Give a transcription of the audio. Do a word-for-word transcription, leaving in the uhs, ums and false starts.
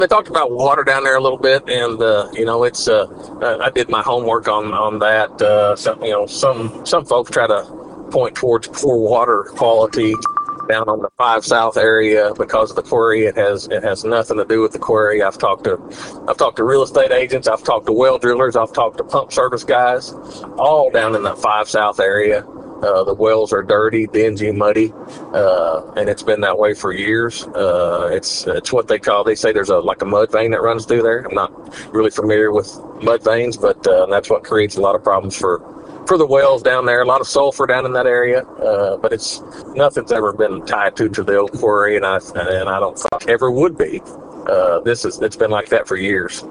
They talked about water down there a little bit, and uh, you know, it's uh, uh, I did my homework on on that. Uh, some, you know, some some folks try to point towards poor water quality down on the Five South area because of the quarry. It has it has nothing to do with the quarry. I've talked to I've talked to real estate agents. I've talked to well drillers. I've talked to pump service guys, all down in the Five South area. Uh, the wells are dirty, dingy, muddy, uh, and it's been that way for years. Uh, it's it's what they call. They say there's a like a mud vein that runs through there. I'm not really familiar with mud veins, but uh, that's what creates a lot of problems for for the wells down there. A lot of sulfur down in that area, uh, but it's nothing's ever been tied to to the old quarry, and I and I don't think ever would be. Uh, this is it's been like that for years.